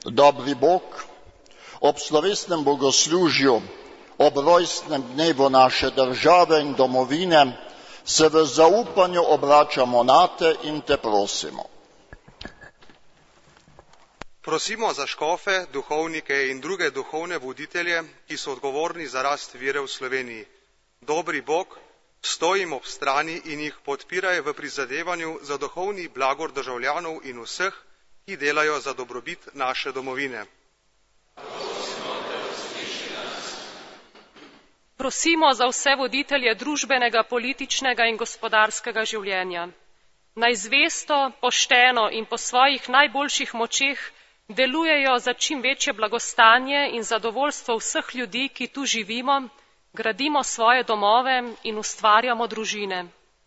Dobri Bog, ob slovesnem bogoslužju, ob rojstnem dnevu naše države in domovine se v zaupanju obračamo na te in te prosimo. Prosimo za škofe, duhovnike in druge duhovne voditelje, ki so odgovorni za rast vere v Sloveniji. Dobri Bog, stojim ob strani in jih podpiraj v prizadevanju za duhovni blagor državljanov in vseh, ki delajo za dobrobit naše domovine. Prosimo za vse voditelje družbenega, političnega in gospodarskega življenja. Naj zvesto, pošteno in po svojih najboljših močeh delujejo za čim večje blagostanje in zadovoljstvo vseh ljudi, ki tu živimo, gradimo svoje domove in ustvarjamo družine.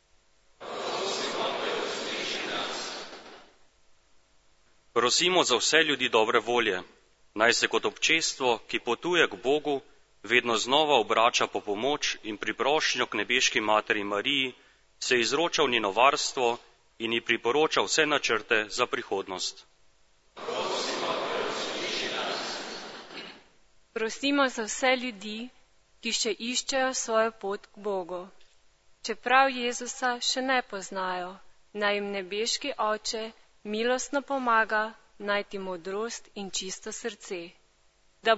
Prosimo za vse ljudi dobre volje, naj se kot občestvo, ki potuje k Bogu, vedno znova obrača po pomoč in priprošnjo k nebeški materi Mariji, se izroča v njeno varstvo in ji priporoča vse načrte za prihodnost. Prosimo za vse ljudi, ki še iščejo svojo pot k Bogu. Čeprav Jezusa še ne poznajo, naj jim nebeški Oče milostno pomaga najti modrost in čisto srce, da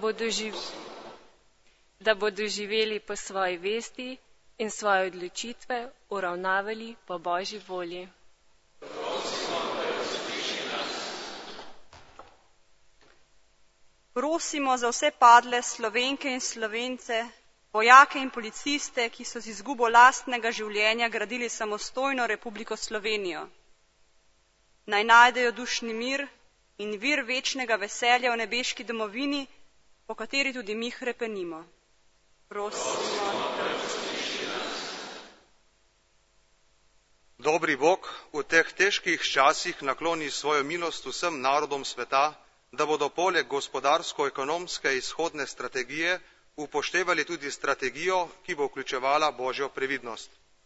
bodo živeli po svoji vesti in svoje odločitve uravnavali po Božji volji. Prosimo za vse padle Slovenke in Slovence, vojake in policiste, ki so z izgubo lastnega življenja gradili samostojno Republiko Slovenijo. Naj najdejo dušni mir in vir večnega veselja v nebeški domovini, po kateri tudi mi hrepenimo. Prosimo. Dobri Bog, v teh težkih časih nakloni svojo milost vsem narodom sveta, da bodo poleg gospodarsko-ekonomske izhodne strategije upoštevali tudi strategijo, ki bo vključevala Božjo previdnost.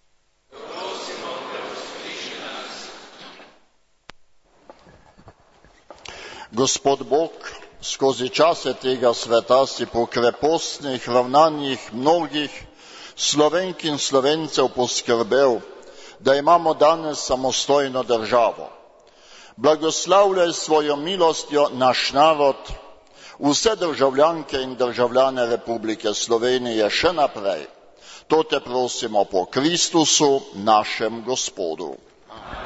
Gospod Bog, skozi čase tega sveta si po krepostnih ravnanjih mnogih Slovenk in Slovencev poskrbel, da imamo danes samostojno državo. Blagoslavljaj svojo milostjo naš narod, vse državljanke in državljane Republike Slovenije še naprej. To te prosimo po Kristusu, našem Gospodu. Amen.